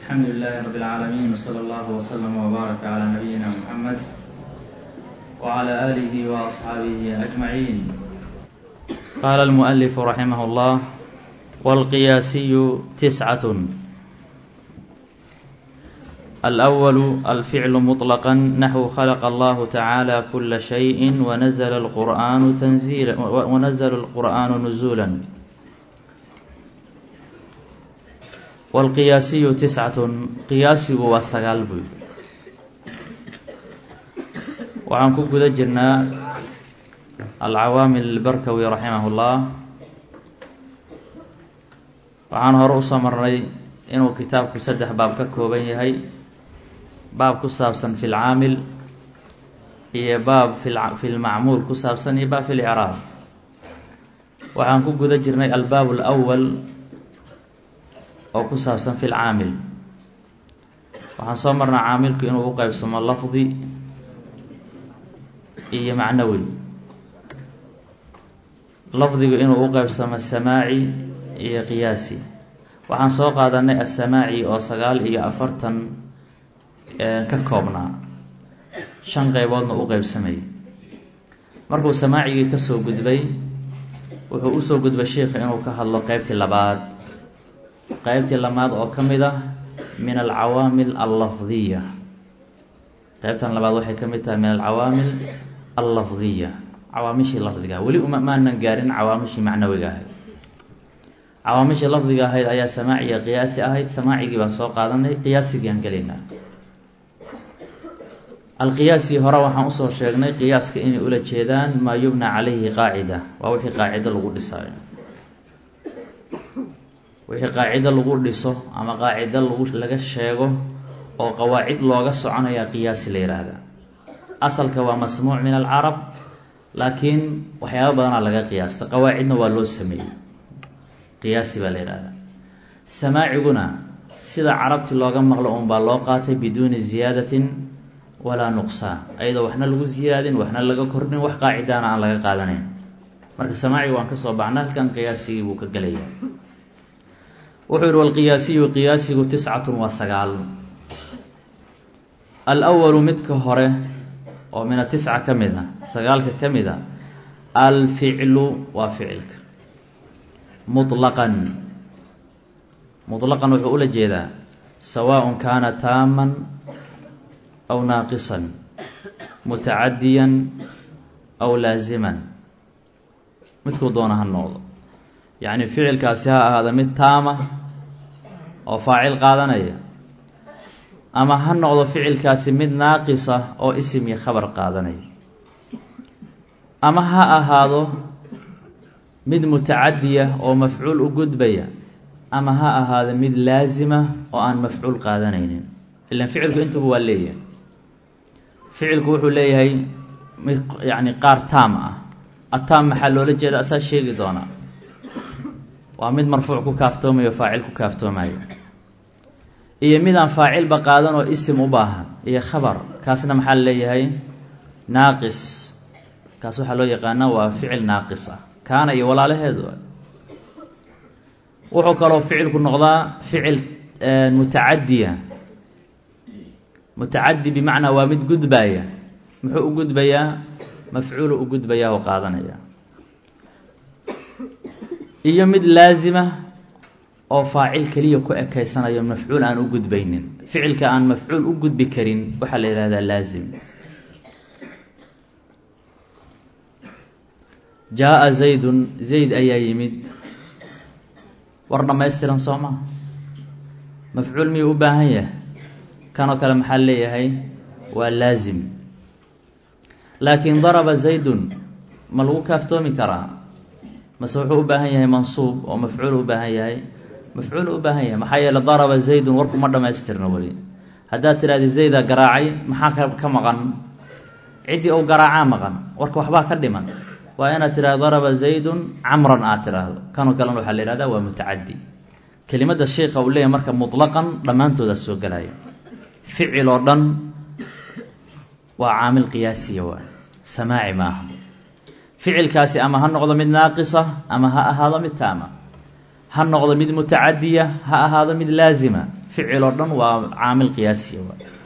الحمد لله رب العالمين، وصلى الله وسلم وبارك على نبينا محمد وعلى آله وأصحابه أجمعين. قال المؤلف رحمه الله: والقياسي 9. الأول الفعل مطلقا نحو خلق الله تعالى كل شيء ونزل القرآن نزولا. والقياسي 9 qiyaasigu waa 9 buy. waxaan ku guda jirnaa alcawaamil albarkawi raximahullah. waxaan hore usoo marnay inuu kitaabku 3 baab ka kooban yahay: baab ku saabsan fi lcaamil, iyo baab fi lmacmuul ku saabsan, iyo baab fi licraab. waxaan ku guda jirnay albaab alawal oo ku saabsan fi lcaamil. waxaan soo marnaa caamilku inuu u qeybsamo lafdi iyo macnawi. lafdigu inuu u qeybsamo samaaci iyo qiyaasi. waxaan soo qaadanay asamaaci oo 49 ka koobnaa, 5 qeyboodna u qeybsamay. markuu samaacigii ka soo gudbay, wuxuu usoo gudbay sheikha inuu ka hadlo qeybtii labaad oo ka mid ah min alcawaamil allafdiya. qeybtan labaad waxay ka mid tahay min alcawaamil allafdiya, cawaamishii lafdiga. weli maanan gaarin cawaamishii macnawiga ahayd. cawaamishii lafdiga ahayd ayaa samaaciya qiyaasi ahayd. samaacigii baan soo qaadanay, qiyaasigiiaan gelaynaa. alqiyaasi hore waxaan usoo sheegnay qiyaaska inay ula jeedaan maa yubna calayhi qaacida, waa wixii qaacido lagu dhisaayo. wixii qaacido lagu dhiso ama qaacido laga sheego oo qawaacid looga soconaya qiyaasi la yidhaahdaa. asalka waa masmuuc min alcarab, laakiin waxyaaba badanaa laga qiyaasta, qawaacidna waa loo sameeyey, qiyaasi baa la yidhahdaa. samaaciguna sida carabti looga maqlo unbaa loo qaatay biduuni ziyaadatin walaa nuqsaan, ayadoo waxna lagu ziyaadin waxna laga kordhin, wax qaacidaana aan laga qaadanayn. marka samaaciga waan ka soo baxna, halkan qiyaasigii buu ka gelaya. wuxuu yihi walqiyaasiyu qiyaasigu 9 waa 9. alwalu midka hore oo min 9 ka mid a, 9ka ka mid a, alficlu waa ficilka. muطlaqan wuxuu ula jeedaa sawaaء kaana taaman aw naaqisan, mutacadiyan aw laaziman. midkuu doona ha noqdo, yacni ficilkaasi ha ahaada mid taama oo faacil qaadanaya, ama ha noqdo ficilkaasi mid naaqisa oo isim iyo khabar qaadanaya, ama ha ahaado mid mutacadiya oo mafcuul u gudbaya, ama ha ahaado mid laazima oo aan mafcuul qaadanaynin. ilan ficilku intuba waa leeyahay. ficilku wuxuu leeyahay yacni qaar taam ah. ataam maxaa loola jeeda? asaa sheegi doonaa. waa mid marfuuc ku kaaftoomayo, faacil ku kaaftoomayo, iyo midaan faacilba qaadan oo isim u baahan iyo khabar. kaasna maxaa leeyahay? naaqis. kaas waxaa loo yaqaanaa waa ficil naaqis ah, kaana iyo walaalaheedu. wuxuu kaloo ficilku noqdaa ficil mutacadiya. mutacadi bimacnaa waa mid gudbaya. muxuu u gudbayaa? mafcuulu u gudbayaa oo qaadanaya. iyo mid laazima oo faacil keliya ku ekeysanayo, mafcuul aan u gudbaynin. ficilka aan mafcuul u gudbi karin waxaa la yihahdaa laazim. jaa zaydun, zayd ayaa yimid. war dhamaystiran soo maha? mafcuul miyuu u baahan yahay? kanoo kale maxaa leeyahay? waa laazim. laakiin daraba zaydun ma lagu kaaftoomi karaa? mase wuxuu u baahan yahay mansuub oo mafcuul u baahan yahay? mafcuul u baahan yahay. maxaa yeele daraba zaydun warku ma dhamaystirno weli. haddaad tidhahdi zayda garaacay, maxaa ka maqan? ciddii ou garaacaa maqan, warka waxbaa ka dhiman. waa inaad tidhahdo daraba zaydun camran aad tidhaahdo. kanoo kalena waxaa la yihahdaa waa mutacadi. kelimada sheikha uu leeyahay marka muطlaqan dhammaantoodaa soo gelaya. ficil oo dhan waa caamil qiyaasiya, waa samaaci maaha. ficilkaasi ama ha noqdo mid naaqisa ama ha ahaado mid taama, ha noqdo mid mutacadiya ha ahaado mid laazima. ficil oo dhan waa caamil qiyaasiya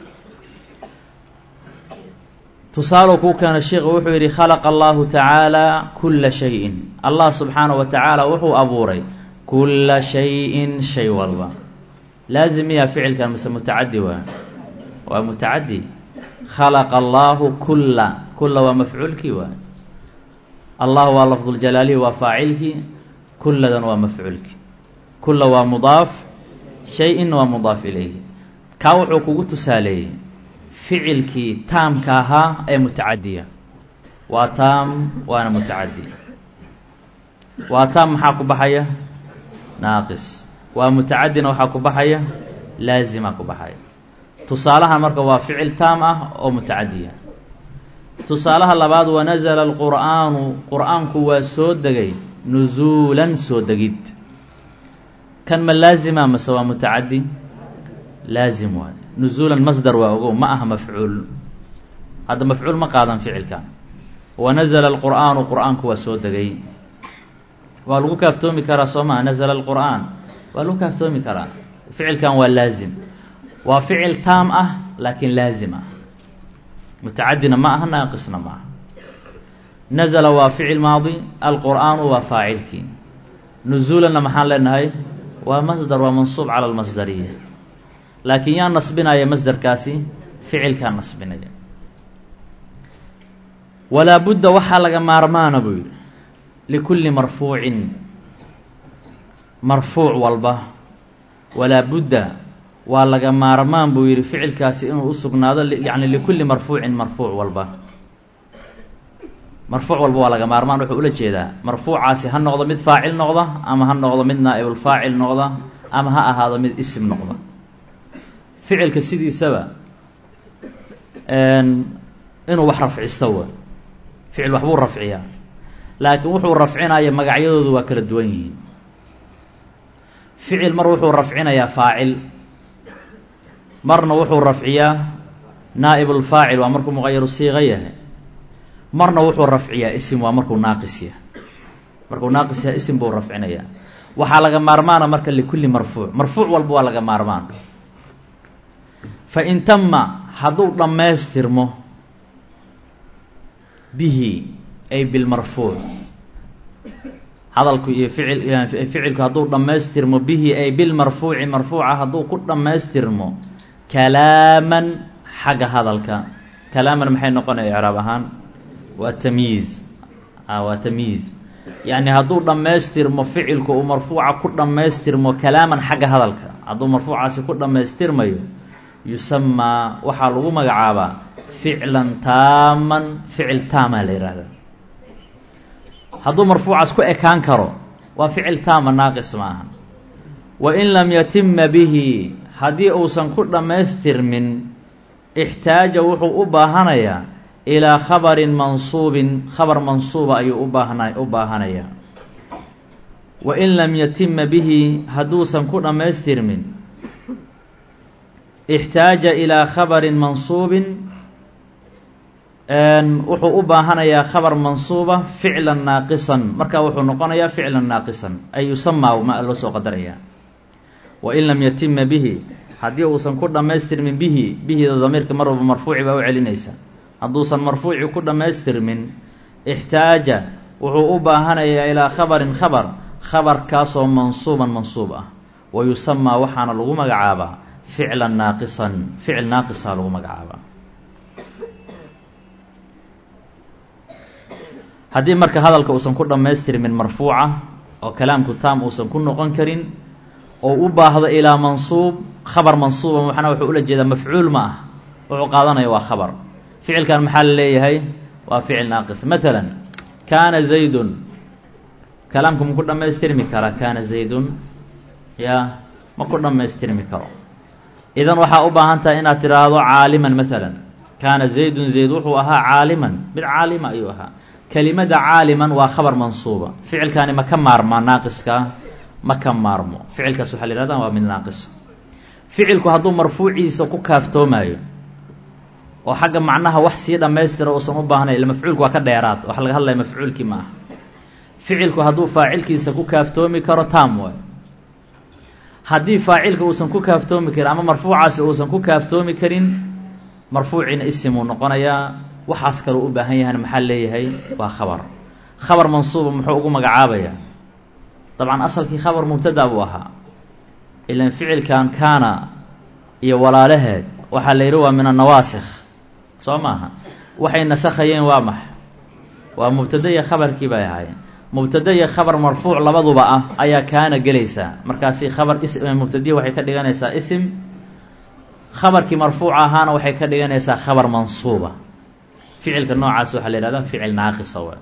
tusaalo kuu keena sheekhu wuxuu yidhi khalaqa allahu tacaala kulla shayin allah subxaanahu wa tacaala wuxuu abuuray kulla shayin shay walba laazim miyaa ficilkan mise mutacadi waa mutacadi khalaqa allahu kulla waa mafcuulkii allah waa lafduljalaalihi waa faacilkii kulladan waa mafcuulkii kulla waa mudaaf shay-in waa mudaaf ilayhi kaa wuxuu kugu tusaaleeyey ficilkii taamka ahaa ee mutacadiya waa taam waana mutacadi waa taam maxaa ku baxaya naaqis waa mutacadina waxaa ku baxaya laazima ku baxaya tusaalahan marka waa ficil taam ah oo mutacadiya tusaalaha labaad wanazala alqur'aanu qur'aanku waa soo degay nuzuulan soo degid kan ma laazima mase waa mutacadi laazim waay nuzuulan masdar waa ogow ma aha mafcuul hadda mafcuul ma qaadan ficilkan wanazala alqur'aanu qur'aanku waa soo degay waa lagu kaaftoomi karaa soo maa nazala alqur'aan waa lagu kaaftoomi karaa ficilkan waa laazim waa ficil taam ah laakiin laazim ah mutacadina ma aha naaqisna ma aha nazala waa ficil maadi alqur'aanu waa faacilkii nuzuulanna maxaan leenahay waa masdar waa mansuub cala almasdariya laakiin yaa nasbinaya masdarkaasi ficilkaa nasbinaya walaa budda waxaa laga maarmaana buu yidhi likulli marfuucin marfuuc walba walaa budda waa laga maarmaan buu yidhi ficilkaasi inuu u sugnaado yacni likulli marfuucin marfuuc walba waa laga maarmaan wuxuu ula jeedaa marfuucaasi ha noqdo mid faacil noqda ama ha noqdo mid naa'ibulfaacil noqda ama ha ahaado mid isim noqda ficilka sidiisaba inuu wax rafcisto ficil waxbuu rafciyaa laakiin wuxuu rafcinaya magacyadoodu waa kala duwan yihiin ficil mar wuxuu rafcinayaa faacil marna wuxuu rafciyaa naa'ibulfaacil waa markuu muqayaru siiqa yahay marna wuxuu rafciyaa isim waa markuu naaqis yahay isim buu rafcinayaa waxaa laga maarmaana marka likulli marfuuc walba waa laga maarmaan fa in tama hadduu dhammaystirmo bihi ay bilmarfuuc hadalku iyo ficilku hadduu dhammaystirmo bihi ay bilmarfuuci marfuuca hadduu ku dhammaystirmo kalaaman xagga hadalka kalaaman maxay noqonaya icraab ahaan waa tamyiiz yacni hadduu dhammaystirmo ficilku uu marfuuca ku dhammaystirmo kalaaman xagga hadalka hadduu marfuucaasi ku dhammaystirmayo yusamaa waxaa lagu magacaabaa ficlan taaman ficil taamaa la yihahdaa hadduu marfuucaas ku ekaan karo waa ficil taama naaqis ma aha wa in lam yatima bihi haddii uusan ku dhammaystirmin ixtaaja wuxuu u baahanayaa ilaa khabarin mansuubin khabar mansuuba ayuu u baahanayaa wa in lam yatima bihi hadduusan ku dhammaystirmin ixtaaja ilaa khabarin mansuubin wuxuu u baahanayaa khabar mansuuba ficlan naaqisan markaa wuxuu noqonayaa ficlan naaqisan ay yusamaa ma loo soo qadarayaa wa in lam yatima bihi haddii uusan ku dhammaystirmin bihida damiirka mar walba marfuuci baa u celinaysa hadduusan marfuuci ku dhammaystirmin ixtaaja wuxuu u baahanayaa ilaa khabarin khabarkaasoo mansuuban mansuub ah wa yusamaa waxaana lagu magacaabaa ficlan naaqisan ficil naaqisaa lagu magacaabaa haddii marka hadalka uusan ku dhammaystirmin marfuuca oo kalaamku taam uusan ku noqon karin oo u baahdo ilaa mansuub khabar mansuuba maxna wuxuu ula jeedaa mafcuul ma ah wuxuu qaadanaya waa khabar ficilkan maxaa la leeyahay waa ficil naaqis maalan kaana zaydun kalaamku ma ku dhammaystirmi karaa kaana zaydun yaa ma ku dhammaystirmi karo idan waxaa u baahan tahay inaad tidhaahdo caaliman maalan kaana zaydun zayd wuxuu ahaa caaliman mid caalima ayuu ahaa kelimada caaliman waa khabar mansuuba ficilkaani ma ka maarmaa naaqiska ma ka maarmo ficilkaas waxaa la yihahdaa waa mid naaqis ficilku hadduu marfuuciisa ku kaaftoomayo oo xagga macnaha wax sii dhammaystira uusan u baahnayn ila mafcuulku waa ka dheeraad waxa laga hadlaya mafcuulkii ma aha ficilku hadduu faacilkiisa ku kaaftoomi karo taam waay haddii faacilka uusan ku kaaftoomi karin ama marfuucaasi uusan ku kaaftoomi karin marfuuciina isimuu noqonayaa. waxaas kaloo u baahan yahana maxaa leeyahay waa khabar. khabar mansuuba muxuu ugu magacaabayaa? dabcan asalkii khabar mubtada buu ahaa, ilan ficilkan kaana iyo walaalaheed waxaa la yidhi waa min annawaasikh soo maaha. waxay nasakhayeen waa max waa mubtada iyo khabarkii bay ahaayeen. mubtada iyo khabar marfuuc labaduba ah ayaa kaana gelaysaa, markaasi khabar mubtadiya waxay ka dhiganaysaa isim, khabarkii marfuuca ahaana waxay ka dhiganaysaa khabar mansuuba. ficilka noocaas waxaa la yihahdaa ficil naaqisa w.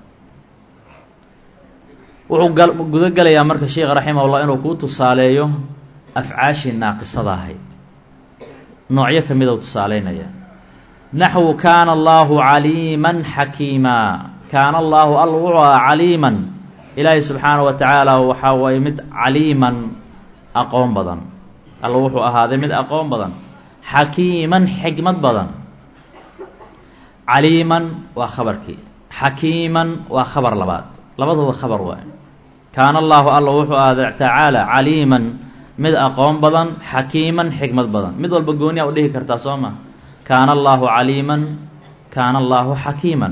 wuxuu gudo gelayaa marka sheekh raximahullah inuu kuu tusaaleeyo afcaashii naaqisada ahayd, noocyo ka mida u tusaaleynaya. naxwu kaana allaahu caliiman xakiimaa. kaana allaahu alla wuxuu ahaa caliiman, ilaahay subxaanahu wa tacaala waxaa waye mid caliiman aqoon badan. alla wuxuu ahaaday mid aqoon badan, xakiiman xikmad badan. caliiman waa khabarkii, xakiiman waa khabar labaad, labaduba khabar waay. kaana allaahu alla wuxuu ahaaday tacaala caliiman mid aqoon badan, xakiiman xikmad badan. mid walba gooniyaa u dhihi kartaa soo ma. kaana allaahu caliiman, kaana allaahu xakiiman.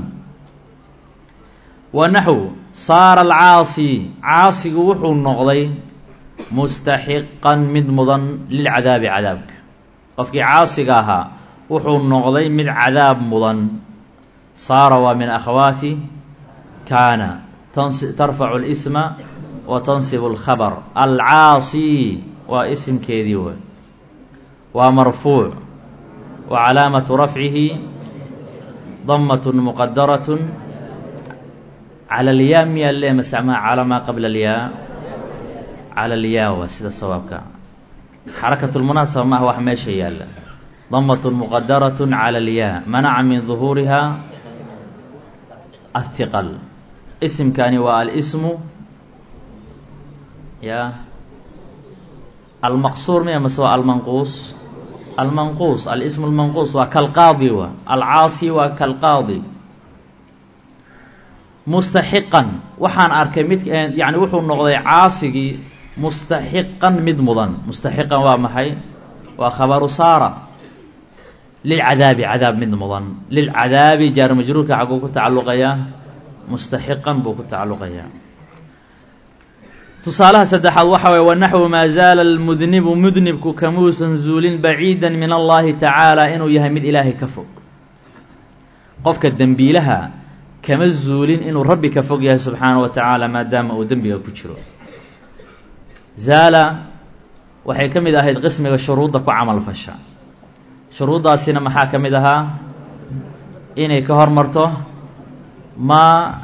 wa naxwu saara alcaasi, caasigu wuxuu noqday mustaxiqan mid mudan lilcadaabi cadaabka. qofkii caasiga ahaa wuxuu noqday mid cadaab mudan. saara waa min akhawaati kaana, tarfacu اlisma wa tansibu اlkhabar. alcaasi waa isimkeedii wey, waa marfuuc, wa calaamatu rafcihi damat muqadaraة calى اlyaa. miyaa le masmaa calى maa qabla اlyaa? calى اlyaa waa sida sawaabka. xarakat اlmunaasaba maaha wax meesha yaalla. damat muqadaraة calى اlyaa manaca min ظuhuuriha الhiqل. isimkani waa alismu ya almaqsuur miya mase waa almanquus? almanquus. alismu اlmanquus waa kalqaadi wa. alcaasi waa kalqaadi. mustaxiqan waxaan arkay mid yani wuxuu noqday caasigii mustaxiqan mid mudan. mustaxiqan waa maxay? waa khabaru saara. lilcadaabi cadaab mid mudan. lilcadaabi jaar majruurka xaguu ku tacalluqayaa? mustaxiqan buu ku tacalluqayaa. tusaalaha saddexaad waxa waye wanaxwu maa zaala almudnibu, mudnibku kamuusan zuulin baciidan min allahi tacaala inuu yahay mid ilaahay ka fog. qofka dembiilaha kama zuulin inuu rabbi ka fog yahay subxaanahu wa tacaala maadaama uu dembiga ku jiro. zaala waxay ka mid ahayd qismiga shuruudda ku camal fasha. shuruuddaasina maxaa ka mid ahaa? inay ka hormarto maa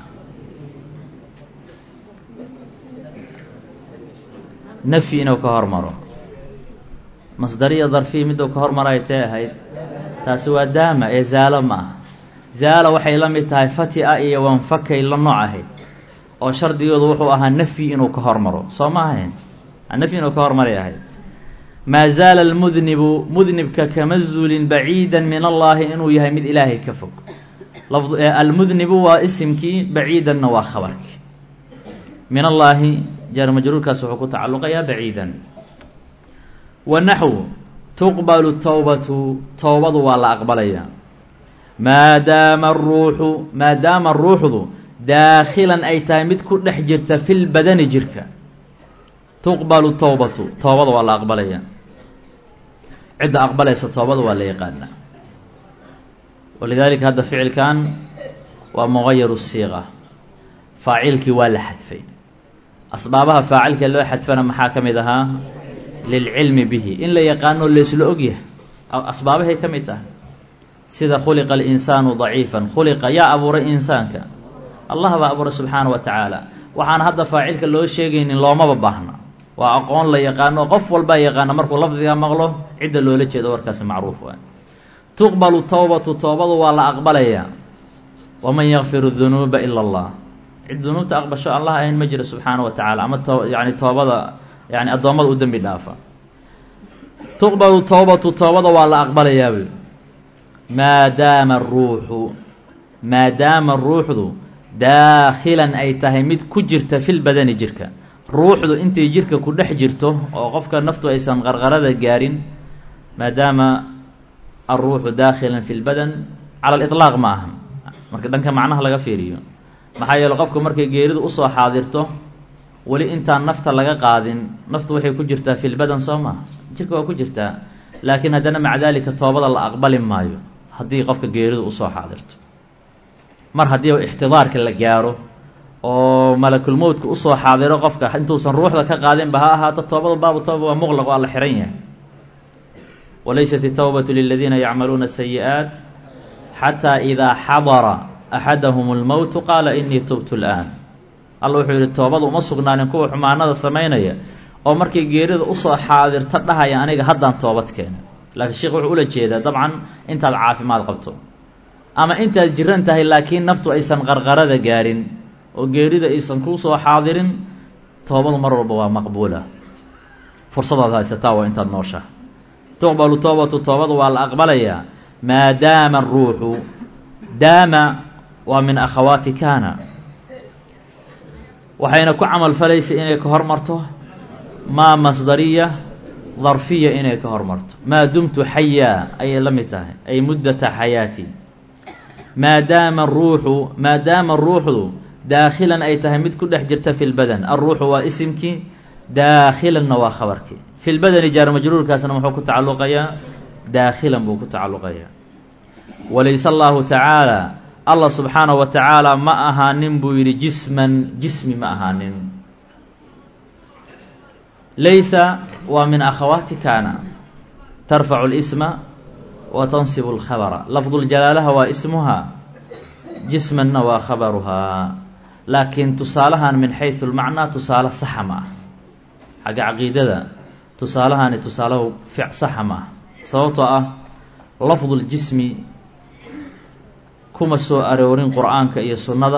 nafyi inuu ka hormaro. masdariya darfiya miduu ka hormaray tee ahayd? taasi waa daama ee zaalo ma ah. zaala waxay la mid tahay fati-a iyo wanfakay la nooc ahayd, oo shardigoodu wuxuu ahaa nafyi inuu ka hormaro soo ma ahayn? nafyi inuu ka hormaray ahayd. maa zaala almudnibu, mudnibka kama zuulin baciidan min allaahi inuu yahay mid ilaahay ka fog. almudnibu waa isimkii, baciidanna waa khabarkii. min allaahi jaar majruurkaas wuxuu ku tacalluqayaa baciidan. wa naxwu tuqbalu towbatu, towbadu waa la aqbalayaa. maadaama aruuxu, maadaama ruuxdu daakhilan ay tahay mid ku dhex jirta fi lbadani jirka. tuqbalu towbatu, toobada waa la aqbalayaa. cidda aqbalaysa toobada waa la yaqaanaa. walidaalika hadda ficilkan waa mugayaru siiqa, faacilkii waa la xadfay. asbaabaha faacilka loo xadfana maxaa ka mid ahaa? lilcilmi bihi, in la yaqaano laysla ogyahay asbaabahay ka mid tahay. sida khuliqa alinsaanu daciifan, khuliqa yaa abuuray insaanka? allah baa abuuray subxaana wa tacaala. waxaan hadda faacilka loo sheegaynin loomaba baahna, waa aqoon la yaqaano, qof walbaa yaqaana markuu lafdiga maqlo cidda loola jeedo warkaasi macruuf waay. tuqbalu towbatu, toobadu waa la aqbalayaa. waman yakfiru dunuuba ila allah, cid dunuubta aqbasho allah ahayn ma jiro subxaana wa tacaala, ama yani toobada yani addoommada u dembi dhaafa. tuqbalu towbatu, toobada waa la aqbalayaa buy. maadaama aruuxu, maadaama ruuxdu daakhilan ay tahay mid ku jirta fil badani jirka. ruuxdu intay jirka ku dhex jirto oo qofka naftu aysan qarqarada gaarin maadaama alruuxu daakhilan fi lbadan cala aliطlaaq ma aha marka dhanka macnaha laga fiiriyo maxaa yeele qofku markay geeridu usoo xaadirto weli intaan nafta laga qaadin naftu waxay ku jirtaa fi lbadan soo maha jirka waa ku jirtaa laakiin haddana maca daalika toobada la aqbali maayo haddii qofka geeridu usoo xaadirto mar haddii ixtidaarka la gaaro oo malakulmowtka usoo xaadiro qofka intuusan ruuxda ka qaadinba ha ahaato toobadu baabu tooba waa muqlaq waa la xihan yahay walaysat الtawbatu liladiina yacmaluuna الsayi'aat xataa idaa xadara axadahum اlmowtu qaala inii tubtu اlآan alla wuxuu yidhi toobadu uma sugnaanin kuwa xumaanada samaynaya oo markay geerida usoo xaadirto dhahaya aniga haddaan toobad keena laakiin sheekh wuxuu ula jeedaa dabcan intaad caafimaad qabto ama intaad jiran tahay laakiin naftu aysan qarqarada gaarin oo geerida aysan kuu soo xaadirin toobadu mar walba waa maqbuula fursadaad haysataa waa intaad nooshaha tuqbalu toobatu toobadu waa la aqbalayaa maadaama aruuxu daama waa min akhawaati kaana waxayna ku camal falaysa inay ka hormarto maa masdariya darfiya inay ka hormarto maa dumtu xayaa ayay la mid tahay ay muddata xayaati maadaama ruuxdu daakhilan ay tahay mid ku dhex jirta fi lbadan alruuxu waa isimkii daakhilanna waa khabarkii fi lbadani jaar majruurkaasna muxuu ku tacalluqayaa daakhilan buu ku tacalluqayaa walayse allahu tacaala allah subxaanahu wa tacaala ma ahaanin buu yidhi jisman jismi ma ahaanin laysa waa min akhawaati kaana tarfacu اlisma wa tansibu اlkhabara lafduljalaalaha waa ismuhaa jismanna waa khabaruhaa laakiin tusaalahan min xaysu lmacnaa tusaale saxa ma ah xagga caqiidada tusaalahani tusaalehu saxa ma ah sababtoo ah lafduljismi kuma soo aroorin qur'aanka iyo sunnada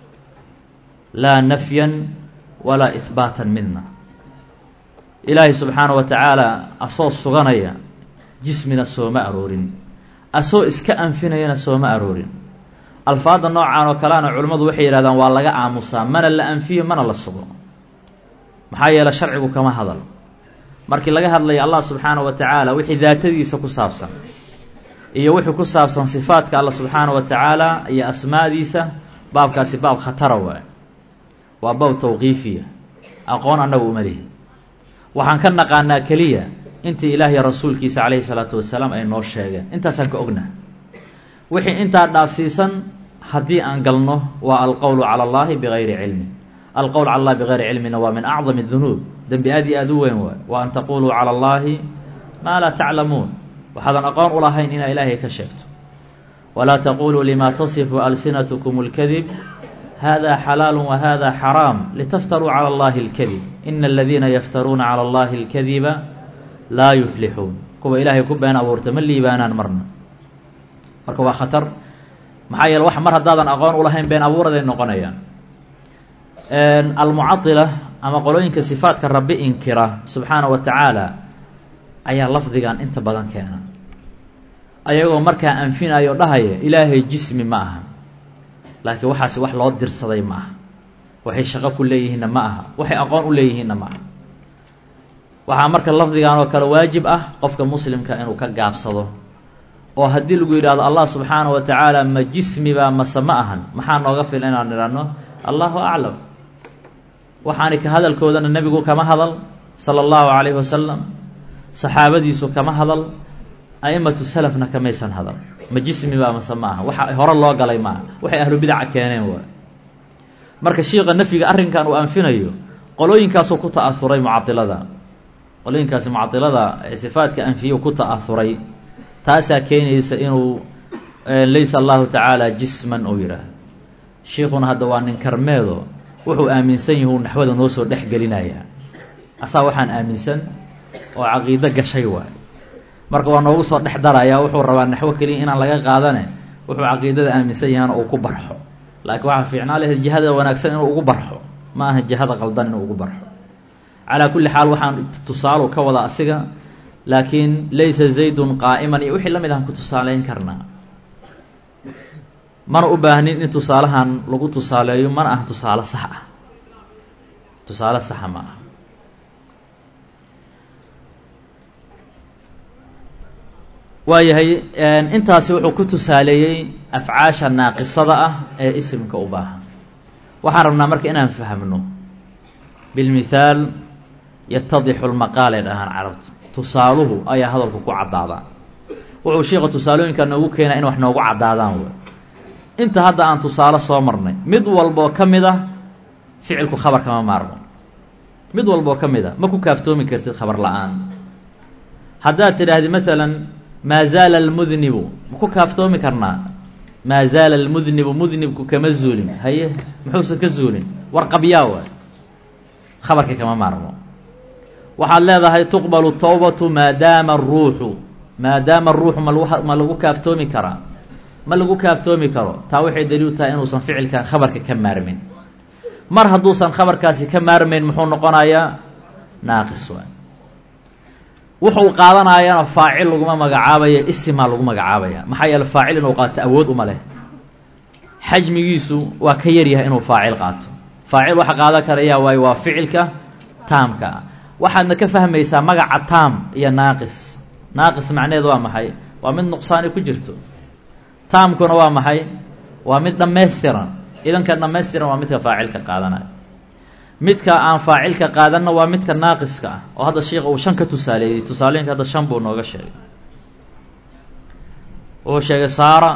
laa nafyan walaa ihbaatan midna ilaahay subxaanahu wa tacaala asoo suganaya jismina sooma aroorin asoo iska anfinayana sooma aroorin alfaadda noocan oo kaleana culimmadu waxay yidhahdaan waa laga aamusaa mana la anfiyo mana la sugo maxaa yeele sharcigu kama hadal markii laga hadlaya allah subxaanahu wa tacaala wixii daatadiisa ku saabsan iyo wixii ku saabsan sifaadka alla subxaanahu wa tacaala iyo asmaadiisa baabkaasi baab khatara waay waa baab tawqiifiya aqoon annagu uma lihi waxaan ka naqaanaa keliya intii ilaahiy rasuulkiisa calayhi salaatu wasalaam ay noo sheegeen intaasaan ka ognaha wixii intaa dhaafsiisan haddii aan galno waa alqowlu cala allahi bigayri cilmin alqowl cala allahi bigayri cilmina waa min acdami dunuub dembi aad iyo aad u weyn waay wa an taquluu cala allahi maa laa taclamuun waxaadan aqoon u lahayn inaa ilaahay ka sheegto walaa taquluu lima tasifu alsinatkum اlkadib hada xalaalu wa hada xaraam litaftaruu cala allahi اlkadib ina aladiina yaftaruuna cala allahi اlkadiba laa yuflixuun kuwa ilaahay ku been abuurta ma liibaanaan marna marka waa khatar maxaa yeele wax mar haddaadan aqoon u lahayn been abuuraday noqonayaan almucadila ama qolooyinka sifaadka rabbi inkira subxaanahu wa tacaala ayaa lafdigan inta badan keena ayagoo markaa anfinayo dhahaya ilaahay jismi ma aha laakiin waxaasi wax loo dirsaday ma aha waxay shaqo ku leeyihiinna ma aha waxay aqoon u leeyihiinna ma aha waxaa marka lafdigan oo kale waajib ah qofka muslimka inuu ka gaabsado oo haddii lagu yidhaahdo allah subxaanahu wa tacaala ma jismiba mase ma ahan maxaa nooga filan inaan idhaahno allahu aclam waxaani ka hadalkoodana nebigu kama hadal sala allahu calayhi wasalam saxaabadiisu kama hadal a'imatu salafna kamaysan hadal ma jismiba mase ma aha waxa hore loo galay maaha waxay ahlu bidaca keeneen waay marka shiiqa nafyiga arrinkan uu anfinayo qolooyinkaasuu ku ta'ahuray mucadilada qolooyinkaasi mucadilada ee sifaadka anfiyu ku ta'ahuray taasaa keenaysa inuu laysa allahu tacaala jisman uu yidhaahdo shiikhuna hadda waa nin karmeedo wuxuu aaminsan yahu naxwada noo soo dhex gelinaya asaa waxaan aaminsan oo caqiido gashay waay marka waa noogu soo dhex darayaa wuxuu rabaa naxwo keliya inaan laga qaadane wuxuu caqiidada aaminsan yahana uu ku barxo laakiin waxaa fiicnaa leh jihada wanaagsan inuu ugu barxo ma aha jihada qaldan inuu ugu barxo calaa kulli xaal waxaan tusaalu ka wada asiga laakiin laysa zaydun qaa'iman iyo wixii la mid ahan ku tusaaleyn karnaa mana u baahnin in tusaalahan lagu tusaaleeyo mana aha tusaale sax ah tusaale saxa ma aha. waayahay intaasi wuxuu ku tusaaleeyey afcaasha naaqisada ah ee isimka u baahan. waxaan rabnaa marka inaan fahmno bilmithaal yatadixu lmaqaal ay dhahaan carabtu. tusaaluhu ayaa hadalku ku caddaadaan. wuxuu sheika tusaalooyinka noogu keenaa in wax noogu caddaadaan wey. inta hadda aan tusaale soo marnay mid walboo ka mid ah ficilku khabar kama maarmo. mid walboo ka mid a ma ku kaaftoomi kartid khabar la-aan. haddaad tidhaahdi maalan maa zaala almudnibu ma ku kaaftoomi karnaa? maa zaala almudnibu, mudnibku kama zuulin. haye muxuusan ka zuulin? war qabyaa waay, khabarkii kama maarmo. waxaad leedahay tuqbalu tawbatu maadaama aruuxu. maadaama aruuxu ma lagu kaaftoomi karaa? ma lagu kaaftoomi karo. taa waxay daliil tahay inuusan ficilkan khabarka ka maarmin. mar hadduusan khabarkaasi ka maarmayn muxuu noqonayaa? naaqis waay. wuxuu qaadanaayana faacil laguma magacaabaya, isimaa lagu magacaabaya. maxaa yeele faacil inuu qaato awood uma leh. xajmigiisu waa ka yaryahay inuu faacil qaato. faacil waxa qaadan karaya waayo waa ficilka taamka ah. waxaadna ka fahmaysaa magaca taam iyo naaqis. naaqis macnaheedu waa maxay? waa mid nuqsaani ku jirto. taamkuna waa maxay? waa mid dhammaystiran. idanka dhammaystiran waa midka faacilka qaadanaya. midka aan faacilka qaadanna waa midka naaqiska ah oo hadda sheikha uu 5 ka tusaaleeyey. tusaalooyinka hadda 5 buu nooga sheegay. uu sheegay saara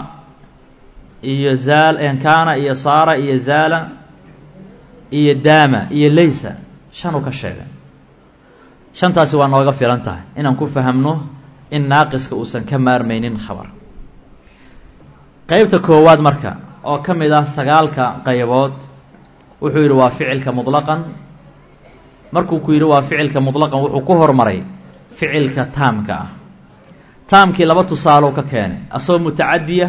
iyo zaal, kaana iyo saara iyo zaala iyo daama iyo laysa. 5 uu ka sheegay. 5taasi waa nooga filan tahay inaan ku fahamno in naaqiska uusan ka maarmaynin khabar. qaybta koowaad marka oo ka mid ah 9ka qaybood wuxuu yidhi waa ficilka muطlaqan. markuu ku yidhi waa ficilka muطlaqan wuxuu ku hormaray ficilka taamka ah. taamkii 2 tusaalow ka keenay, asagoo mutacadiya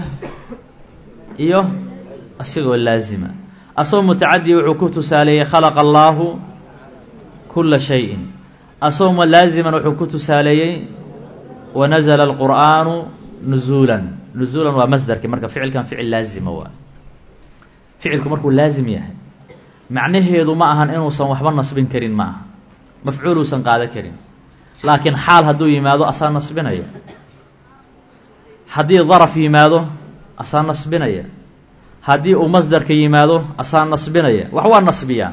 iyo asigoo laazima. asagoo mutacadiya wuxuu ku tusaaleeyey khalaqa allaahu kula shayin. asagoo laaziman wuxuu ku tusaaleeyey wanazla alqur'aanu nuzuulan. nuzuulan waa masdarkii marka ficilkan ficil laazima waa. ficilku markuu laazim yahay macnaheedu ma ahan inuusan waxba nasbin karin ma aha. mafcuuluusan qaadan karin. laakiin xaal hadduu yimaado asaa nasbinaya. haddii daraf yimaado asaa nasbinaya. haddii uu masdarka yimaado asaa nasbinaya. wax waa nasbiyaa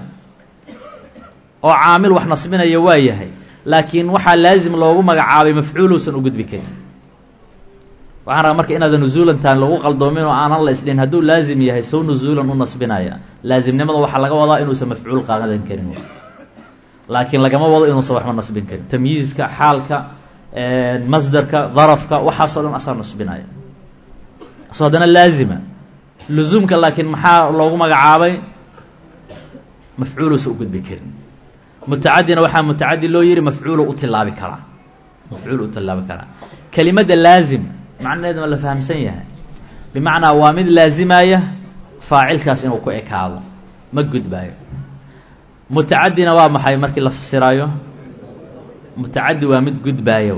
oo caamil wax nasbinaya waa yahay. laakiin waxaa laazim loogu magacaabay mafcuuluusan u gudbi karin. waxaan rabaa marka inaadan nuzuulantaan lagu qaldoomin oo aanan la isdhin. hadduu laazim yahay sow nuzuulan u nasbinaya. laazimnimada waxaa laga wadaa inuusan mafcuul qaadan karin, laakiin lagama wado inuusan waxba nasbin karin. tamyiizka, xaalka, masdarka, darafka, waxaasoo dhan asaa nasbinaya. asoo haddana laazima. luzuumka laakiin maxaa loogu magacaabay? mafcuuluusan u gudbi karin. mutacadina waxaa mutacadi loo yihi mafcuulu u tilaabi karaa. mafcuul u tilaabi karaa. kelimadda laazim macnaheedu ma la fahamsan yahay? bimacnaa waa mid laazimaya faacilkaas inuu ku ekaado, ma gudbaayo. mutacadina waa maxay markii la fasiraayo? mutacadi waa mid gudbaaya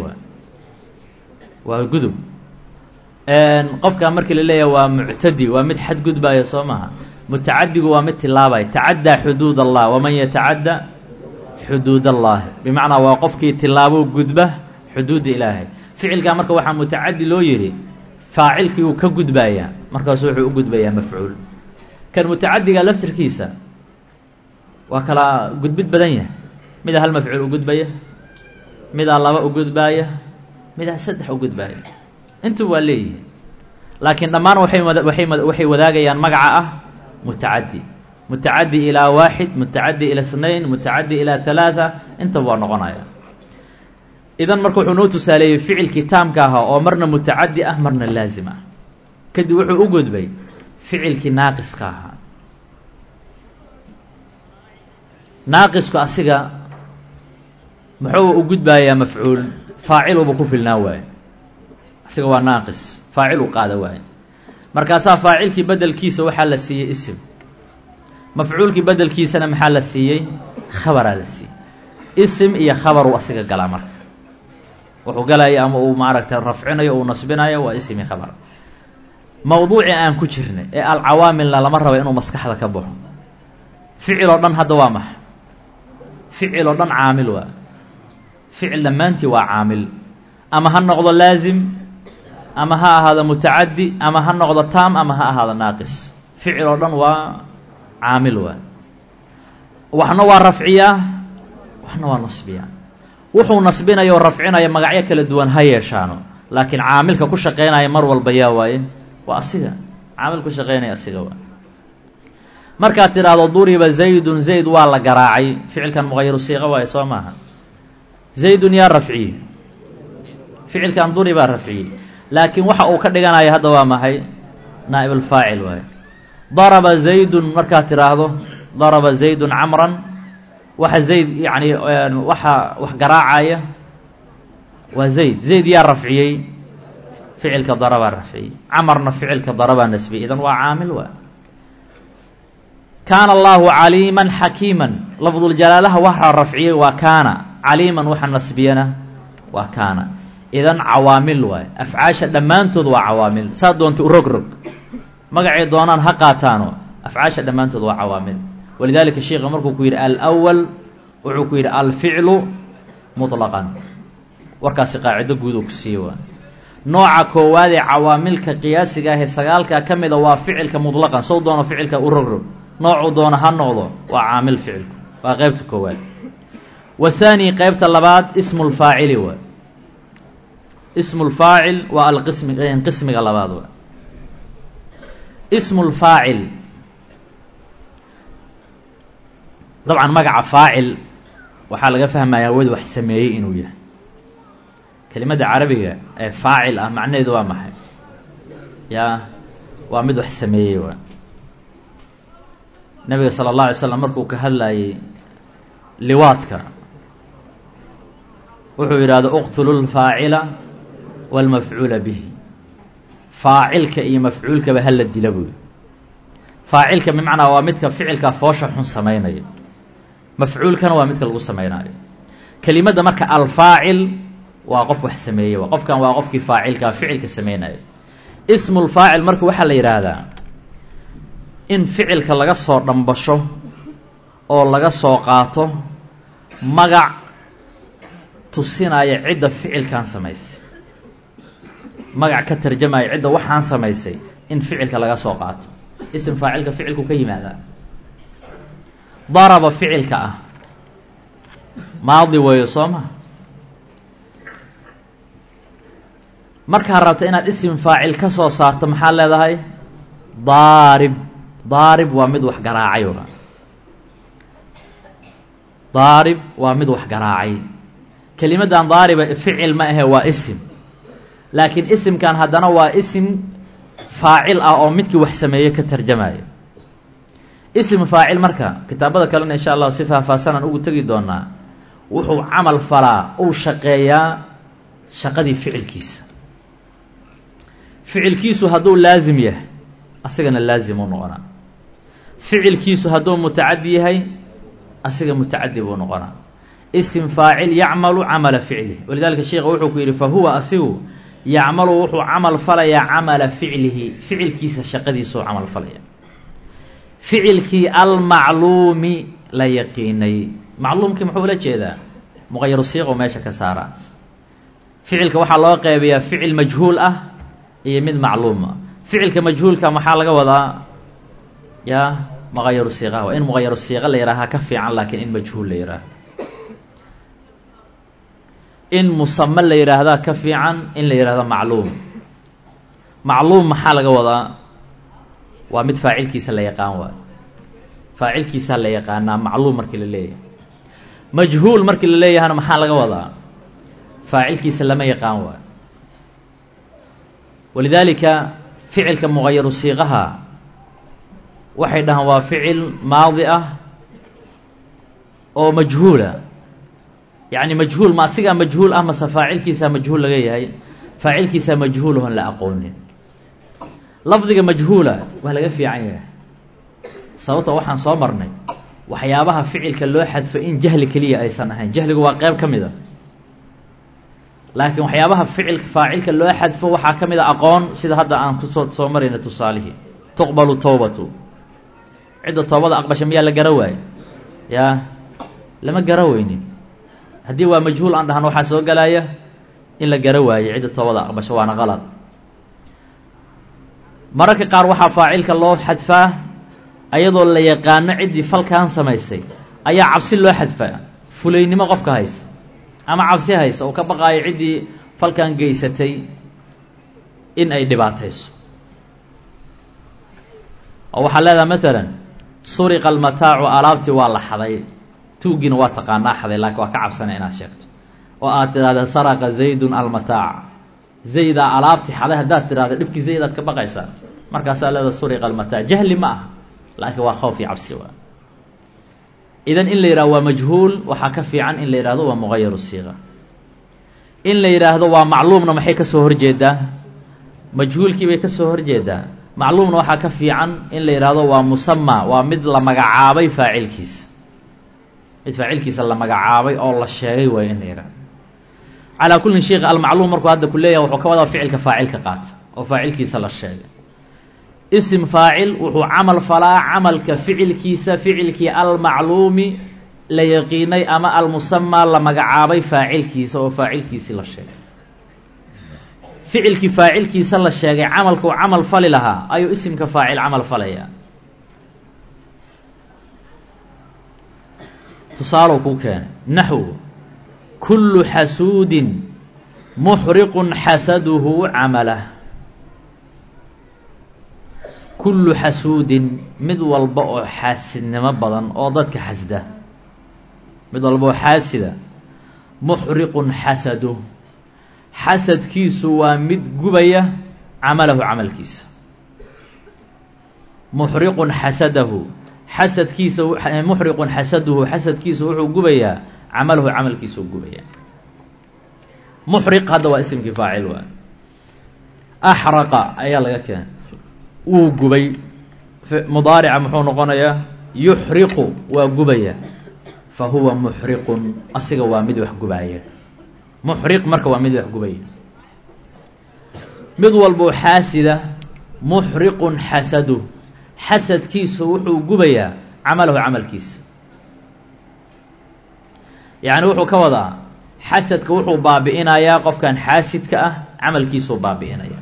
waa gudub. qofka markii la leeyahay waa muctadi waa mid xad gudbaaya soo maaha. mutacadigu waa mid tilaabaya. tacaddaa xuduud allah waman yatacadda xuduud allahi. bimacnaa waa qofkii tilaabo gudba xuduudda ilaahay. ficilkaa marka waxaa mutacadi loo yihi faacilkii uu ka gudbayaa, markaasu wuxuu u gudbayaa mafcuul. kan mutacadiga laftirkiisa waa kala gudbid badan yahay. midaa 1 mafcuul u gudbaya, midaa 2 u gudbaaya, midaa 3 u gudbaaya. intu waa leeyihin. laakiin dhammaan waxay wadaagayaan magaca ah mutacadi. mutacadi ilaa 1, mutacadi ilaa 2, mutacadi ilaa 3. intaba waa noqonaya. idan marka wuxuu noo tusaaleeyey ficilkii taamka ahaa oo marna mutacadi ah marna laazim ah. kadib wuxuu u gudbay ficilkii naaqiska ahaa. naaqisku asiga muxuu u gudbayaa mafcuul? faaciluba ku filnaa waaye. asiga waa naaqis, faacil u qaada waaye. markaasaa faacilkii bedelkiisa waxaa la siiyey isim. mafcuulkii bedelkiisana maxaa la siiyey? khabaraa la siiyey. isim iyo khabaru asiga galaa marka. wuxuu galaya ama uu maaragtay rafcinayo uu nasbinayo waa ismi khabar. mawduuci aan ku jirnay ee alcawaamilna lama rabo inuu maskaxda ka baxo. ficil oo dhan hadda waa maxay? ficil oo dhan caamil waa ficil dhammaantii waa caamil ama ha noqdo laazim ama ha ahaado mutacaddi ama ha noqdo taam ama ha ahaado naaqis ficil oo dhan waa caamil waa waxna waa rafciyaa waxna waa nasbiyaa wuxuu nasbinayo o rafcinaya magacyo kala duwan ha yeeshaano laakiin caamilka ku shaqaynaya mar walba yaa waaye waa asiga caamil ku shaqaynaya asiga waa markaad tidhaahdo duriba zaydun zayd waa la garaacay ficilkan muqayiru siiqa waaye soo maaha zaydun yaa rafciye ficilkan duribaa rafciyey laakiin waxa uu ka dhiganaya hadda waa maxay naa'ibulfaacil waaye daraba zaydun markaad tidhaahdo daraba zaydun camran waxa zayd yacni waxa wax garaacaya waa zayd zayd yaa rafciyey ficilka darabaa rafciyey camarna ficilka darabaa nasbiyey idan waa caamil waa kaana allahu caliiman xakiiman lafduljalaalaha waxaa rafciyey waa kaana caliiman waxa nasbiyana waa kaana idan cawaamil waaye afcaasha dhammaantood waa cawaamil saa doonta u rogrog magacay doonaan ha qaataano afcaasha dhammaantood waa cawaamil walidaalika sheikha markuu ku yidhi alwal wuxuu ku yidhi alficlu muطlaqan warkaasi qaacido guud oo ku siiye waa nooca koowaad ee cawaamilka qiyaasiga ahee sagaalkaa ka mida waa ficilka muطlaqan sow doono ficilka u rogrog noocuu doono ha noqdo waa caamil ficilku waa qeybta koowaad wahaani qeybta labaad ismu lfaacili waa ismu lfaacil waa qismiga labaad waa ismu lfaacil dabcan magaca faacil waxaa laga fahmayaa wad wax sameeyey inuu yahay kelimadda carabiga ee faacil ah macnaheedu waa maxay yaa waa mid wax sameeyey waa nabiga sala اllahu alay slam markuu ka hadlayey liwaadka wuxuu yidhahda uqtulu lfaacila wاlmafcuula bihi faacilka iyo mafcuulkaba hala dila buy faacilka bimacnaa waa midka ficilka foosha xun samaynaya mafcuulkana waa midka lagu samaynayo kelimadda marka alfaacil waa qof wax sameeyey waa qofkan waa qofkii faacilkaa ficilka samaynaya ismu lfaacil marka waxaa la yidhaahdaa in ficilka laga soo dhambasho oo laga soo qaato magac tusinaya cidda ficilkan samaysay magac ka tarjamaya cidda waxaan samaysay in ficilka laga soo qaato ism faacilka ficilku ka yimaadaa daraba ficilka ah maadi weeyo soo ma markaa rabta inaad ism faacil ka soo saarto maxaad leedahay daarib daarib waa mid wax garaacay daarib waa mid wax garaacay kelimaddan daariba ficil ma ahe waa isim laakiin isimkan haddana waa isim faacil ah oo midkii wax sameeyey ka tarjamaya isim faacil marka kitaabada kalena insha allahu si faahfaahsanaan ugu tegi doonaa wuxuu camal falaa uu shaqeeyaa shaqadii ficilkiisa ficilkiisu hadduu laazim yahay asigana laazim uu noqonaa ficilkiisu hadduu mutacadi yahay asiga mutacadi buu noqonaa isim faacil yacmalu camala ficlih walidalika sheikha wuxuu ku yidhi fahuwa asigu yacmalu wuxuu camal falayaa camala ficlihi ficilkiisa shaqadiisuu camal falaya ficilkii almacluumi la yaqiinay macluumkii muxuu ula jeedaa muqayiru siiqo meesha ka saara ficilka waxaa loo qeybiyaa ficil majhuul ah iyo mid macluuma ficilka majhuulka maxaa laga wadaa yaa muqayiru siiqaha waa in muqayiru siiqa la yihaaha ka fiican laakiin in majhuul la yihaaha in musame la yidhaahdaa ka fiican in la yidhahdo macluum macluum maxaa laga wadaa waa mid faacilkiisa la yaqaan waay faacilkiisaa la yaqaanaa macluum markii la leeyahay majhuul markii la leeyahana maxaa laga wadaa faacilkiisa lama yaqaan waay walidaalika ficilka muqayiru siiqaha waxay dhahaan waa ficil maadi ah oo majhuula yacni majhuul ma asigaa majhuul ah mase faacilkiisaa majhuul laga yahay faacilkiisaa majhuulahon la aqoonin lafdiga majhuula waa laga fiican yahay sababta waxaan soo marnay waxyaabaha ficilka loo xadfo in jahli keliya aysan ahayn jahligu waa qeyb ka mid a laakiin waxyaabaha faacilka loo xadfo waxaa ka mid a aqoon sida hadda aan kusoo marayna tusaalihii tuqbalu towbatu cidda toobada aqbasha miyaa la gara waaye yaa lama gara weynin haddii waa majhuul aan dhahno waxaa soo galaya in la gara waayo cidda toobada aqbasho waana qalad mararka qaar waxaa faacilka loo xadfaa ayadoo la yaqaano ciddii falkan samaysay ayaa cabsi loo xadfaa fulaynimo qofka haysa ama cabsi haysa oo ka baqaayo ciddii falkan geysatay in ay dhibaatayso oo waxaa leedaha maalan suriqa almataacu alaabtii waa la xaday tuugiina waa taqaanaa xaday laakiin waa ka cabsanay inaad sheegto oo aad tidhahda saraqa zaydun almataac zaydaa alaabtii xaday haddaad tidhahda dhibkii zaydaad ka baqaysaa markaasaa leeda suriqa almataac jahli ma ah laakiin waa khawf iyo cabsi waa idan in la yidhahdo waa majhuul waxaa ka fiican in la yidhahdo waa mugayaru siiqa in la yidhaahdo waa macluumna maxay ka soo horjeedaa majhuulkii bay ka soo horjeedaa macluumna waxaa ka fiican in la yidhaahdo waa musamaa waa mid la magacaabay faacilkiisa mid faacilkiisa la magacaabay oo la sheegay waay in la yidhahdo calaa kullin sheikh almacluum markuu hadda ku leeyahay wuxuu ka wadaa ficilka faacilka qaata oo faacilkiisa la sheegay isim faacil wuxuu camal falaa camalka ficilkiisa ficilkii almacluumi la yaqiinay ama almusamaa la magacaabay faacilkiisa oo faacilkiisii la sheegay ficilkii faacilkiisa la sheegay camalkuu camal fali lahaa ayuu isimka faacil camal falayaa tusaalow kuu keenay naxwu kullu xasuudin muxriqun xasaduhu camalah kullu xasuudin mid walba oo xaasidnimo badan oo dadka xasda mid walba oo xaasida muxriqun xasaduh xasadkiisu waa mid gubaya camalahu camalkiisa muxriqun xasadahu xasadkiisa muxriqun xasaduhu xasadkiisa wuxuu gubayaa camalahu camalkiisuu gubayaa muxriq hadda waa isimkii faacil waa axraqa ayaa laga keenay wuu gubay mudaarica muxuu noqonayaa yuxriqu waa gubaya fa huwa muxriqun asiga waa mid wax gubaaya muxriq marka waa mid wax gubaya mid walboo xaasida muxriqun xasaduh xasadkiisu wuxuu gubayaa camalahu camalkiisa yacni wuxuu ka wadaa xasadka wuxuu baabi'inayaa qofkan xaasidka ah camalkiisuu baabi'inaya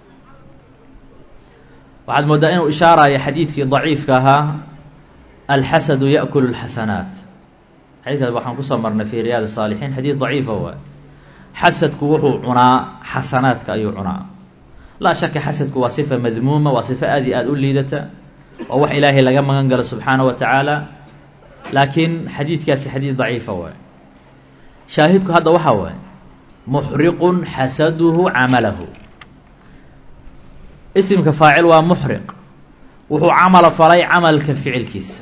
waxaad mooddaa inuu ishaarayo xadiidkii daciifka ahaa alxasadu ya'kulu اlxasanaat xadiidkaas waxaan kusoo marnay fii riyaad الsaalixiin xadiid daciifa waay xasadku wuxuu cunaa xasanaadka ayuu cunaa laa shaka xasadku waa sifa madmuuma waa sifo aad iyo aad u liidata oo wax ilaahay laga magan galo subxaanaه wa tacaala laakiin xadiidkaasi xadiid daciifa waay shaahidku hadda waxaa waay muxriqun xasaduhu camalahu isimka faacil waa muxriq wuxuu camala falay camalka ficilkiisa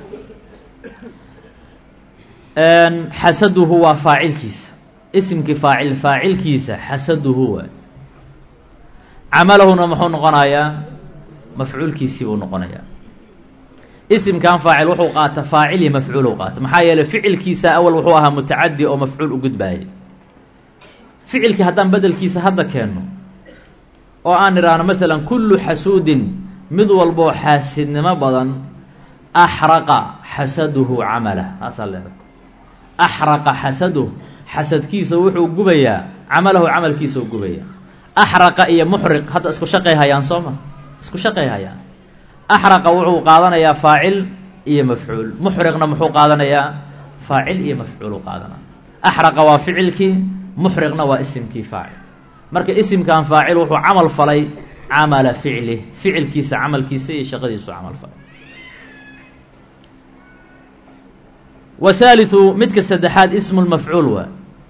xasaduhu waa faacilkiisa isimkii faacil faacilkiisa xasaduhu waay camalahuna muxuu noqonayaa mafcuulkiisii buu noqonayaa isimkan faacil wuxuu qaata faacil iyo mafcuulow qaata maxaa yeeley ficilkiisa awal wuxuu ahaa mutacadi oo mafcuul u gudbaayay ficilkii haddaan bedelkiisa hadda keenno oo aan idhaahno masalan kullu xasuudin mid walboo xaasidnimo badan axraqa xasaduhu camalah taasaa leedahay axraqa xasaduh xasadkiisa wuxuu gubayaa camalahu camalkiisau gubaya axraqa iyo muxriq hadda isku shaqay hayaan sooma isku shaqay hayaan axraqa wuxuu qaadanayaa faacil iyo mafcuul muxriqna muxuu qaadanayaa faacil iyo mafcuulu qaadanaya axraqa waa ficilkii muxriqna waa isimkii faacil marka isimkan faacil wuxuu camal falay camala ficlih ficilkiisa camalkiisa iyo shaqadiisu camal falay whaaliثu midka saddexaad ismu lmafcuul waa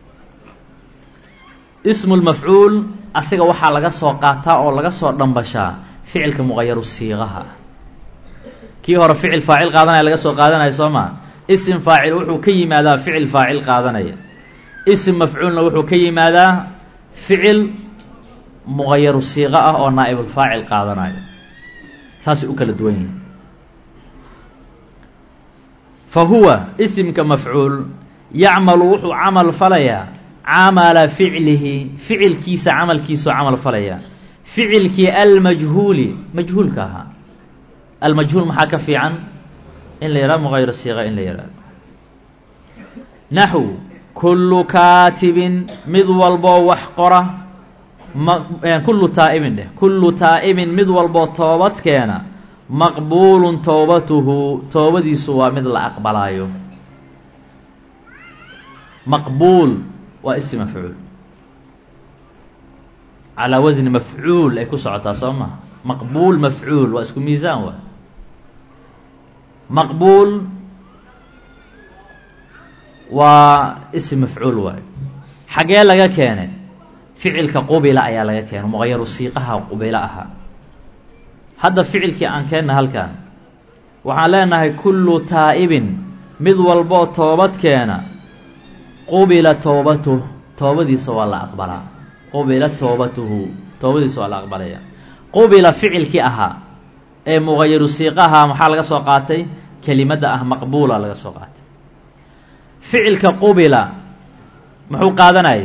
ismu lmafcuul asiga waxaa laga soo qaataa oo laga soo dhambashaa ficilka muqayaru siiqaha kii hore ficil faacil qaadanaya laga soo qaadanaya soo maa isim faacil wuxuu ka yimaadaa ficil faacil qaadanaya isim mafcuulna wuxuu ka yimaadaa ficil muqayaru siiqo ah oo naa'ibulfaacil qaadanayo saasay u kala duwan yihin fa huwa isimka mafcuul yacmalu wuxuu camal falayaa camala ficlihi ficilkiisa camalkiisuu camal falayaa ficilkii almajhuuli majhuulka ahaa almajhuul maxaa ka fiican in la yihahdo muqayar siiqa in la yihahdo naxw kullu kaatibin mid walboo wax qora kullu taa'ibin dheh kullu taa'ibin mid walboo toobad keena maqbuulun toobatuhu toobadiisu waa mid la aqbalaayo. maqbuul waa ism mafcuul calaa wasni mafcuul ay ku socotaa soo maha. maqbuul mafcuul waa isku miisaan waa. maqbuul waa ism mafcuul waayo. xagee laga keenay? ficilka qubila ayaa laga keenay, muqayaru siiqaha qubila ahaa. hadda ficilkii aan keenna halkan waxaan leenahay kullu taa'ibin mid walboo toobad keena qubila toobatuh toobadiisa waa la aqbalaa. qubila toobatuhu toobadiisa waa la aqbalaya. qubila ficilkii ahaa ee muqayaru siiqaha maxaa laga soo qaatay? kelimadda ah maqbuula laga soo qaatay. ficilka qubila muxuu qaadanayay?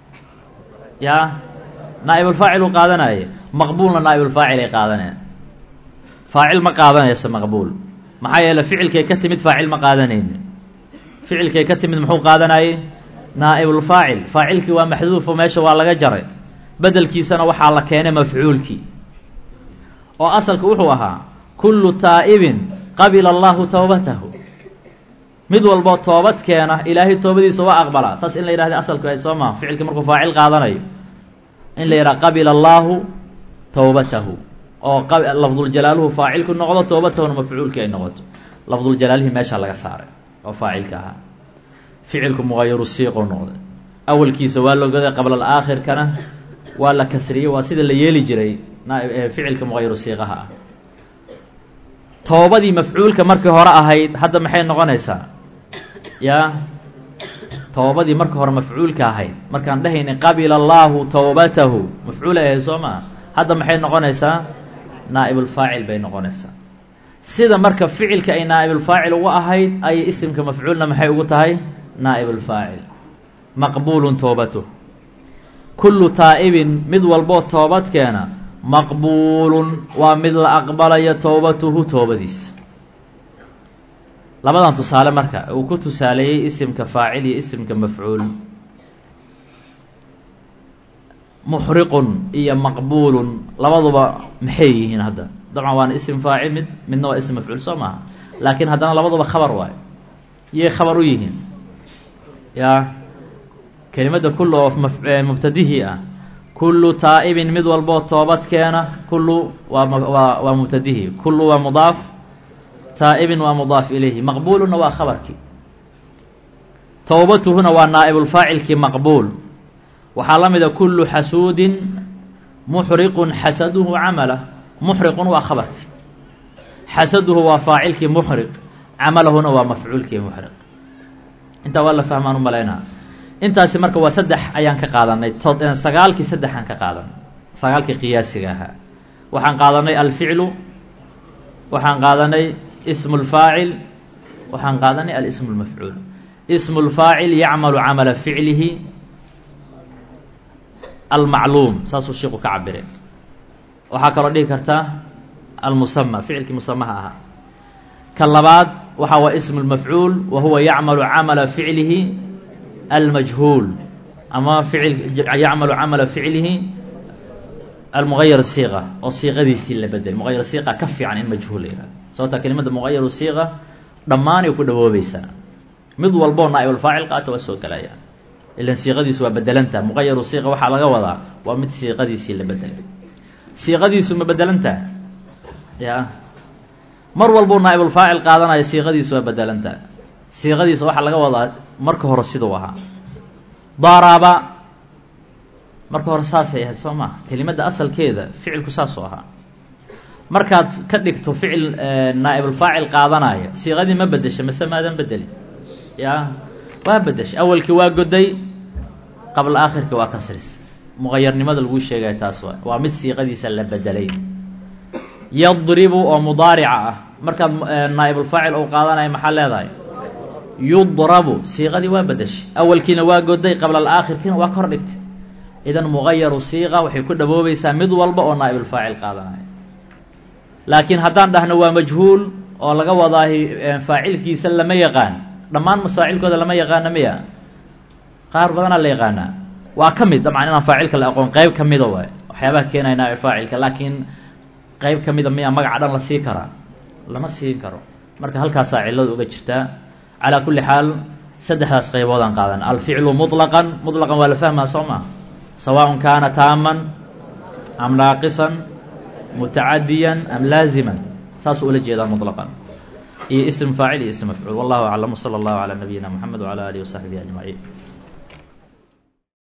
yaa naa'ibulfaacil uu qaadanayay. maqbuulna naa'ibulfaacil ay qaadanayaan. faacil ma qaadanaysa maqbuul, maxaa yeele ficilkay ka timid faacil ma qaadanayni. ficilkay ka timid muxuu qaadanayay? naa'ibulfaacil. faacilkii waa maxduufo meesha waa laga jaray, bedelkiisana waxaa la keenay mafcuulkii oo asalka wuxuu ahaa kullu taa'ibin qabila allahu towbatahu. mid walboo toobad keena ilaahay toobadiisa waa aqbalaa. saas in la yidhahda asalku ahayd soo maa. ficilkii markuu faacil qaadanayo in la yidhaha qabila allaahu towbatahu oo lafduljalaaluhu faacilku noqdo, towbatahuna mafcuulkii ay noqoto. lafduljalaalihii meeshaa laga saaray oo faacilka ahaa. ficilku muqayaru siiqou noqday. awalkiisa waa logoday, qabla alaakhirkana waa la kasriyey. waa sida la yeeli jiray ficilka muqayaru siiqaha ah. toobadii mafcuulka markii hore ahayd hadda maxay noqonaysaa? yaa toobadii markii hore mafcuulka ahayd markaan dhehayna qabila allaahu towbatahu mafcuulay ahayd soo maa. hadda maxay noqonaysaa? naa'ibulfaacil bay noqonaysaa. sida marka ficilka ay naa'ibulfaacil ugu ahayd ayay isimka mafcuulna maxay ugu tahay? naa'ibulfaacil. maqbuulun toobatuh kullu taa'ibin mid walboo toobad keena maqbuulun waa mid la aqbalayo towbatuhu toobadiisa. labadan tusaale marka uu ku tusaaleeyey isimka faacil iyo isimka mafcuul. muxriqun iyo maqbuulun labaduba maxay yihiin? hadda dabcan waana isim faacil midna waa ism mafcuul soo maaha, laakiin haddana labaduba khabar waayo. yay khabar u yihiin? yaa kelimadda kullu oo mubtadihii ah. kullu taa'ibin mid walboo toobad keena. kullu waa mubtadihii, kullu waa mudaaf, taa'ibin waa mudaaf ilayhi, maqbuuluna waa khabarkii. towbatuhuna waa naa'ibulfaacilkii maqbuul. waxaa la mida kullu xasuudin muxriqun xasaduhu camala. muxriqun waa khabarkii, xasaduhu waa faacilkii muxriq, camalahuna waa mafcuulkii muxriq. intaa waa la fahmaan u malaynaa. intaasi marka waa saddex ayaan ka qaadanay. sagaalkii saddexaan ka qaadanay, sagaalkii qiyaasiga ahaa. waxaan qaadanay alficlu, waxaan qaadanay ismu lfaacil, waxaan qaadanay alismu lmafcuul. ismu lfaacil yacmalu camala ficlihi almacluum, saasuu sheeku ka cabire. waxaa kaloo dhihi kartaa almusama, ficilkii musamaha ahaa. ka labaad waxaa waa ismu lmafcuul wa huwa yacmalu camala ficlihi almajhuul, ama yacmalu camala ficlihi almuqayar siiqa oo siiqadiisii la bedel. muqayar siiqa ka fiican in majhuul la yihahdo, sababtaa kelimada muqayaru siiqa dhammaanay ku dhawoobaysaa. mid walboo naa'ibulfaacil qaata waa soo gelaya, ilan siiqadiisu waa bedelantaha. muqayaru siiqa waxaa laga wadaa waa mid siiqadiisii la bedelay. siiqadiisu ma bedelantaha? yaa mar walbuu naa'ibulfaacil qaadanayo siiqadiisu waa bedelantaha. siiqadiisa waxaa laga wadaa marka hore siduu ahaa. daraba marka hore saasay ahayd soo maaha. kelimadda asalkeeda ficilku saasuu ahaa. markaad ka dhigto ficil naa'ibulfaacil qaadanaya siiqadii ma bedesha mase maadan bedelin? yaa waa bedeshay. awalkii waa goday, qabla aakhirkii waa kasris. muqayarnimada laguu sheegaya taas waa mid siiqadiisa la bedelay. yadribu oo mudaarica ah markaad naa'ibulfaacil uu qaadanayo maxaa leedahay? yudrabu. siiqadii waa bedeshay, awalkiina waa goday, qabla alaakhirkiina waa kor dhigtay. idan muqayaru siiqa waxay ku dhawoobaysaa mid walba oo naa'ibulfaacil qaadanayo. laakiin haddaan dhahno waa majhuul oo laga wadaahi faacilkiisa lama yaqaan, dhammaan faacilkooda lama yaqaana miya qaar badanaa la yaqaanaa waa ka mid dabcan inaan faacilka la aqoon qayb ka mida waay waxyaabaha keenaya naa'ib faacilka laakiin qayb ka mida miya magaca dhan la sii karaa lama siin karo marka halkaasaa cilladu uga jirtaa calaa kulli xaal saddexdaas qayboodaan qaadan alficlu muطlaqan waa la fahmaa soo maa sawaaء kaana taaman am naaqisan mutacadiyan am laaziman saasuu ula jeedaa muطlaqan iyo ism faacil iyo ism mafcuul wallahu aclam wsala allahu calaa nabiyina moxamed wcalى alihi wasaxbihi ajmaciin